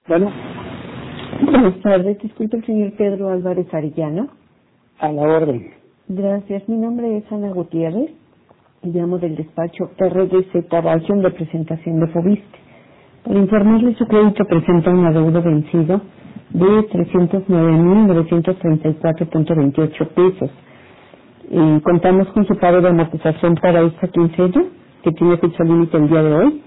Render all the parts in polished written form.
Bueno, Buenas tardes, disculpe el señor Pedro Álvarez Arellano. a la orden. Gracias, mi nombre es Ana Gutiérrez, llamo del despacho RDZ Bauschen de presentación de Fobiste. Para informarle, su crédito presenta un adeudo vencido de 309.934.28 pesos. Y contamos con su pago de amortización para esta quincena, que tiene fecha límite el día de hoy.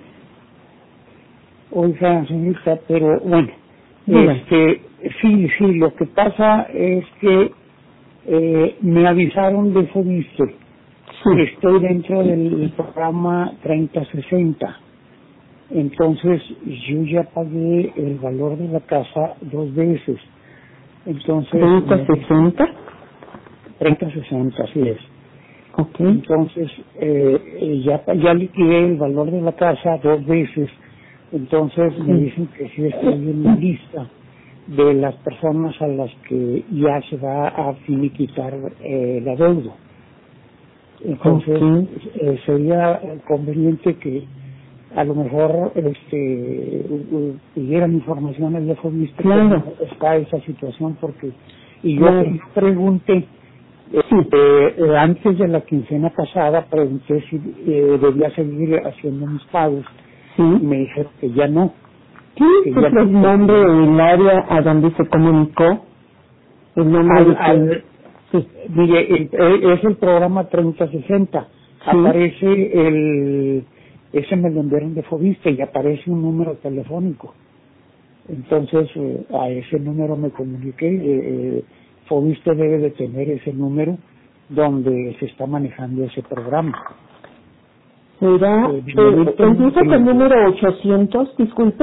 Oiga, señorita, pero bueno, Diga. sí, lo que pasa es que me avisaron de Fobiste que estoy dentro del programa 3060. Entonces, yo ya pagué el valor de la casa 2 veces. Entonces, 3060. 3060, así es. Ok. Entonces, ya liquidé el valor de la casa 2 veces. Entonces me dicen que sí estoy en la lista de las personas a las que ya se va a finiquitar la deuda. Entonces sería conveniente que a lo mejor pidieran información al Fobiste. Claro. Cómo está esa situación, porque yo Claro. pregunté antes de la quincena pasada, pregunté si debía seguir haciendo mis pagos. Sí. Y me dijeron que ya no. ¿Qué es el nombre del área a donde se comunicó? El nombre Sí, mire, es el programa 3060. Sí. Aparece ese me lo enviaron de Fobiste y aparece un número telefónico. Entonces, a ese número me comuniqué. Fobiste debe de tener ese número donde se está manejando ese programa. ¿Será? ¿Empieza con el número 800, disculpe?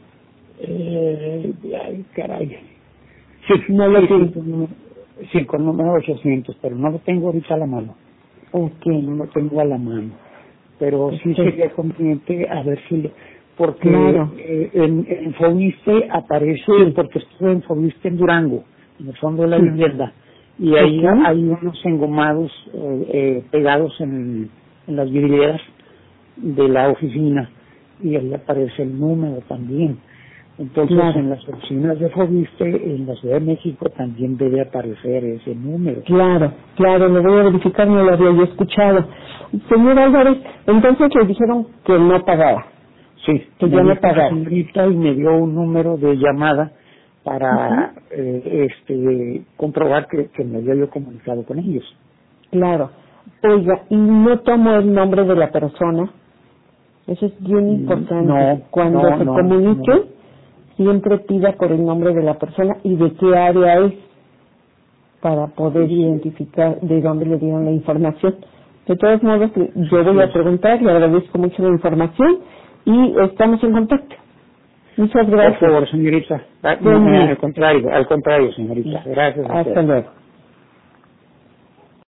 Ay, caray. Sí, No lo tengo. Sí, con el número 800, pero no lo tengo ahorita a la mano. Ok. No lo tengo a la mano. Pero sí sería conveniente a ver si porque Claro. En Fobiste aparece, porque estuve en Fobiste en Durango, en el fondo de la vivienda, y ahí hay unos engomados pegados en las vidrieras de la oficina, y ahí aparece el número también. Entonces, en las oficinas de Fobiste, en la Ciudad de México, también debe aparecer ese número. Claro, lo voy a verificar, no lo había yo escuchado. Señor Álvarez, entonces le dijeron que no pagara. Sí, que ya no pagara. Señorita, y me dio un número de llamada para comprobar que me había yo comunicado con ellos. Claro. Oiga, y no tomo el nombre de la persona. Eso es bien importante. Cuando se comunique, siempre pida por el nombre de la persona y de qué área es, para poder identificar de dónde le dieron la información. De todos modos, yo voy a preguntar, le agradezco mucho la información y estamos en contacto. Muchas gracias. Por favor, señorita. Al contrario, señorita. Gracias. Hasta luego.